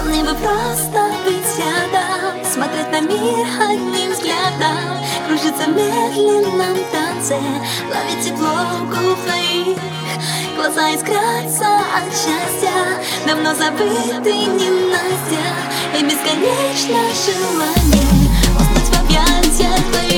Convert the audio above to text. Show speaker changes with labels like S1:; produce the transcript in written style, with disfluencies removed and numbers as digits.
S1: Мне бы просто быть рядом, смотреть на мир одним взглядом, кружиться в медленном танце, ловить тепло губ твоих. Глаза искрятся от счастья, давно забытый ненастья, и бесконечно желание уснуть в объятиях твоих.